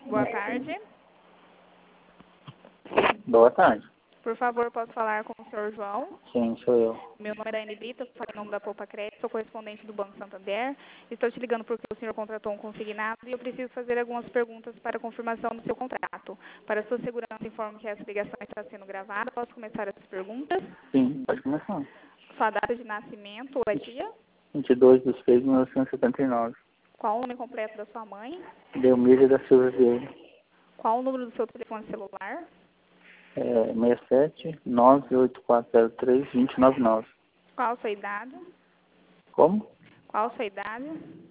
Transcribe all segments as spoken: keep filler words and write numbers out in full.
Boa tarde. Boa tarde. Por favor, posso falar com o senhor João? Sim, sou eu. Meu nome é Daiane Brito, falo em nome da Poupa Crédito, sou correspondente do Banco Santander. Estou te ligando porque o senhor contratou um consignado e eu preciso fazer algumas perguntas para confirmação do seu contrato. Para sua segurança, informo que essa ligação está sendo gravada. Posso começar as perguntas? Sim, pode começar. Sua data de nascimento é dia? vinte e dois de seis de mil novecentos e setenta e nove. Qual o nome completo da sua mãe? Delmira da Silva Vieira. Qual o número do seu telefone celular? É, seis sete nove oito quatro zero três dois zero nove nove. Qual a sua idade? Como? Qual a sua idade?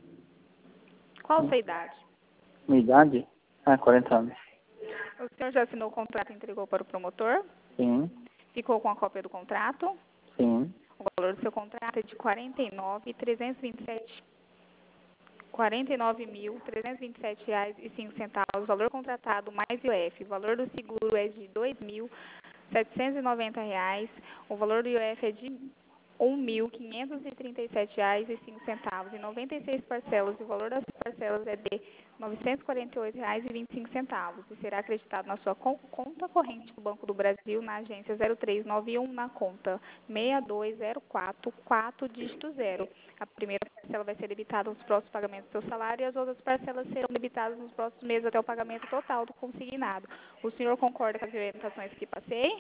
Qual a sua idade? Minha idade? Ah, quarenta anos. O senhor já assinou o contrato e entregou para o promotor? Sim, Ficou com a cópia do contrato? sim, O valor do seu contrato é de quarenta e nove mil trezentos e vinte e sete quarenta e nove mil trezentos e vinte e sete reais e cinco centavos, valor contratado mais I O F. O valor do seguro é de dois mil setecentos e noventa reais. O valor do I O F é de um mil quinhentos e trinta e sete reais e cinco centavos. Em noventa e seis parcelas, o valor das parcelas é de novecentos e quarenta e oito reais e vinte e cinco centavos e será acreditado na sua con conta corrente do Banco do Brasil, na agência zero três nove um, na conta seis dois zero quatro quatro, dígito zero. A primeira parcela vai ser debitada nos próximos pagamentos do seu salário e as outras parcelas serão debitadas nos próximos meses até o pagamento total do consignado. O senhor concorda com as orientações que passei?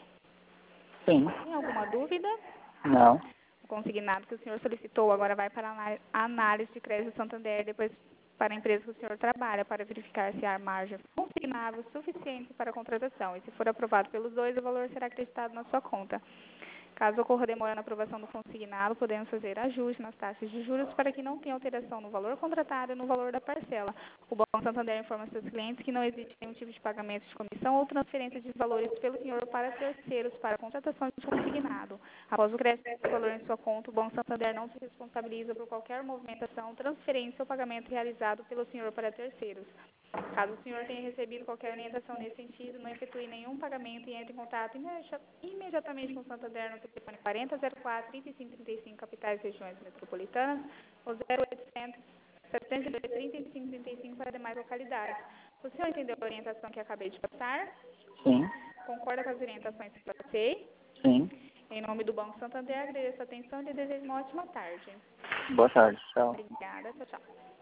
sim. Tem alguma dúvida? Não. O consignado que o senhor solicitou agora vai para a análise de crédito Santander, depois para a empresa que o senhor trabalha, para verificar se há margem consignável suficiente para a contratação. E se for aprovado pelos dois, o valor será acreditado na sua conta. Caso ocorra demora na aprovação do consignado, podemos fazer ajuste nas taxas de juros para que não tenha alteração no valor contratado e no valor da parcela. O Banco Santander informa seus clientes que não existe nenhum tipo de pagamento de comissão ou transferência de valores pelo senhor para terceiros para a contratação de consignado. Após o crédito desse valor em sua conta, o Banco Santander não se responsabiliza por qualquer movimentação, transferência ou pagamento realizado pelo senhor para terceiros. Caso o senhor tenha recebido qualquer orientação nesse sentido, não efetue nenhum pagamento e entre em contato imediatamente com o Santander no telefone quarenta zero quatro, trinta e cinco trinta e cinco, capitais e regiões metropolitanas, ou zero oitocentos, setecentos e dois, trinta e cinco trinta e cinco para demais localidades. O senhor entendeu a orientação que acabei de passar? Sim, Concorda com as orientações que passei? sim. Em nome do Banco Santander, agradeço a atenção e lhe desejo uma ótima tarde. Boa tarde, tchau. Obrigada, tchau, tchau.